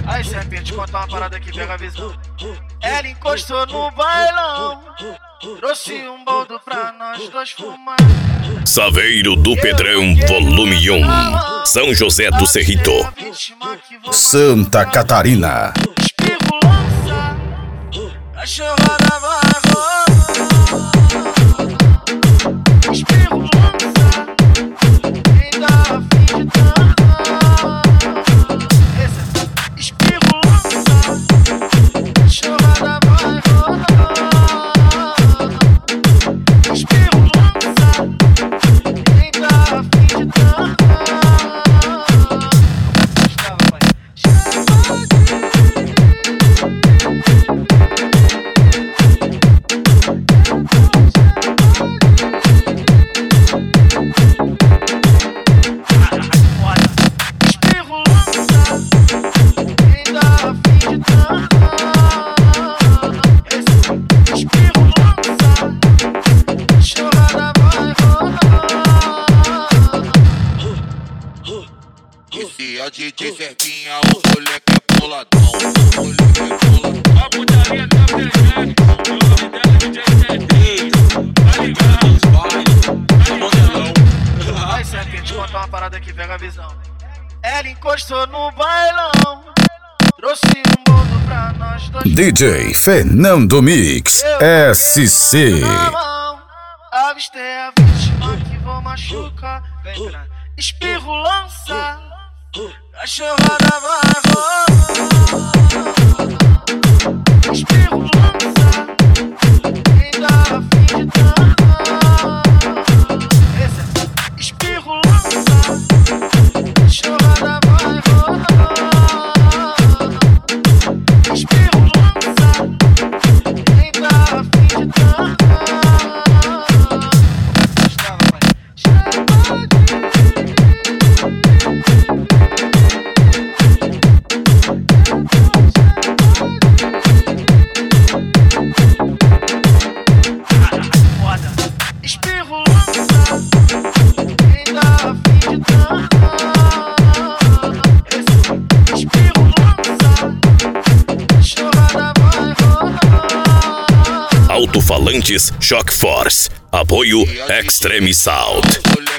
Aí sempre te contar uma parada que pega a visão. Ela encostou no bailão, trouxe um boldo pra nós dois fumar. Saveiro do Pedrão, volume 1, São José do Cerrito, Santa Catarina. Espirro lança, cachorrada vai rolar. Espirro lança, quem dá a fim de dançar. Espirro lança, cachorrada vai rolar. Espirro lança, quem dá a fim de dançar. Esse é o DJ Serpinha, o moleque é boladão. O moleque é boladão. A putaria tá presente, o nome dela é DJ Serpinha. Tá ligado? Tá modelão. Aí sempre te contar uma parada que pega a visão. Ela encostou no bailão, trouxe um boldo pra nós dois. DJ Fernando Mix SC. Na mão, avistei a vítima que vou machucar. Vem pra espirro lança, cachorrada vai rolar. Espirro lança, quem dá a fim de dançar. Espirro lança, cachorrada vai rolar. Espirro lança, quem dá a fim de dançar. Espirro lança, quem dá a fim de dançar. Espirro lança, cachorrada vai rolar. Alto-falantes Shock Force, apoio Extreme Sound. O moleque